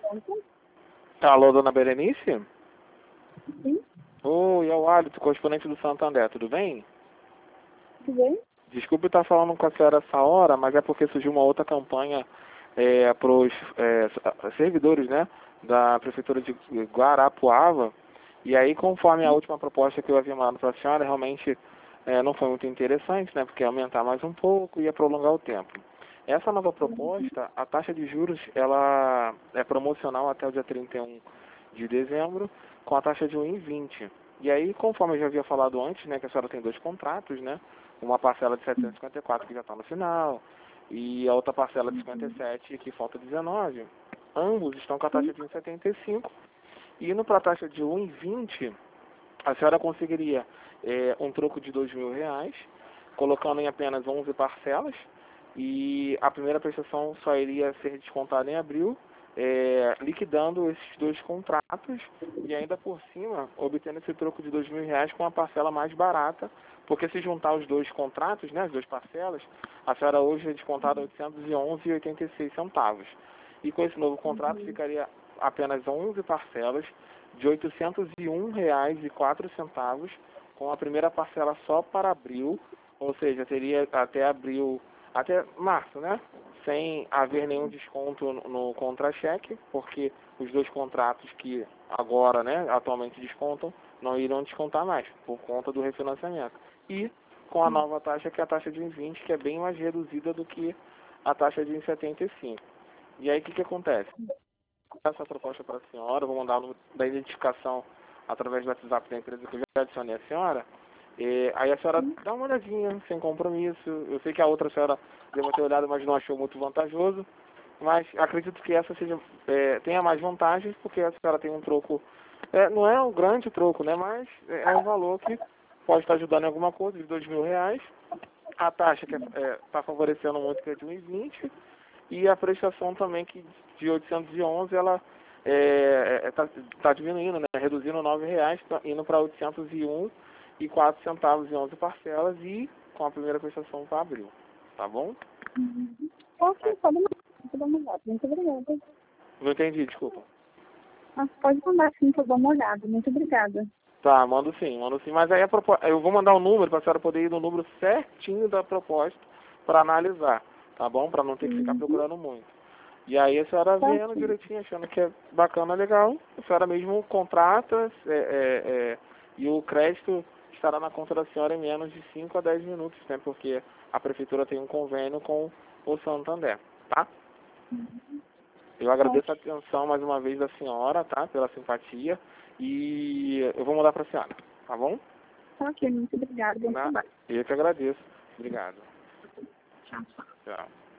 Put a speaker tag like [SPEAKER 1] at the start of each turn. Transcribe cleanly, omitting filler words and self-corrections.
[SPEAKER 1] Alô, dona Berenice?
[SPEAKER 2] Sim,
[SPEAKER 1] Oi, é o Alisson, correspondente do Santander, tudo bem?
[SPEAKER 2] tudo bem?
[SPEAKER 1] Desculpe estar falando com a senhora essa hora, mas é porque surgiu uma outra campanha para os servidores, né, da Prefeitura de Guarapuava. E aí, conforme a última proposta que eu havia mandado para a senhora, realmente não foi muito interessante, né, porque ia aumentar mais um pouco e ia prolongar o tempo. Essa nova proposta, a taxa de juros, ela é promocional até o dia 31 de dezembro, com a taxa de 1,20. E aí, conforme eu já havia falado antes, né, que a senhora tem dois contratos, né, uma parcela de 754 que já está no final e a outra parcela de 57 que falta 19. Ambos estão com a taxa de 1,75 e indo para a taxa de 1,20, a senhora conseguiria um troco de R$ 2.000, colocando em apenas 11 parcelas, e a primeira prestação só iria ser descontada em abril, liquidando esses dois contratos e ainda por cima obtendo esse troco de R$ 2.000 com uma parcela mais barata, porque se juntar os dois contratos, né, as duas parcelas, a senhora hoje é descontada R$ 811,86. E com esse novo contrato ficaria apenas 11 parcelas de R$ 801,04, com a primeira parcela só para abril, ou seja, teria até abril, até março, né? Sem haver nenhum desconto no contra-cheque, porque os dois contratos que agora, né, atualmente descontam, não irão descontar mais, por conta do refinanciamento. E com a nova taxa, que é a taxa de 1,20, que é bem mais reduzida do que a taxa de 1,75. E aí, o que acontece? Essa proposta para a senhora, eu vou mandar o número da identificação através do WhatsApp da empresa que eu já adicionei a senhora. Aí a senhora dá uma olhadinha, sem compromisso. Eu sei que a outra senhora deu uma olhada, mas não achou muito vantajoso. Mas acredito que essa tenha mais vantagens, porque a senhora tem um troco. Não é um grande troco, né? Mas é um valor que pode estar ajudando em alguma coisa, de R$ 2.000. A taxa que está favorecendo muito, que é de 1,20. E a prestação também, que de 811, ela está diminuindo, né? Reduzindo R$ 9, indo para 801,04 em 11 parcelas e com a primeira prestação para abril. Tá bom?
[SPEAKER 2] Ok, pode dar uma olhada. Muito obrigada.
[SPEAKER 1] Não entendi, desculpa.
[SPEAKER 2] Mas pode mandar sim, que eu dou uma olhada. Muito obrigada.
[SPEAKER 1] Tá, mando sim. Mas aí eu vou mandar um número para a senhora poder ir no número certinho da proposta para analisar, tá bom? Para não ter que ficar procurando muito. E aí a senhora vendo direitinho, achando que é bacana, legal, a senhora mesmo contrata e o crédito estará na conta da senhora em menos de 5 a 10 minutos, né? Porque a prefeitura tem um convênio com o Santander, tá? Eu agradeço a atenção mais uma vez da senhora, tá? Pela simpatia. E eu vou mandar para a senhora, tá bom?
[SPEAKER 2] Ok, muito obrigada. Bom trabalho.
[SPEAKER 1] Eu que agradeço. Obrigado.
[SPEAKER 2] Tchau.
[SPEAKER 1] Tchau.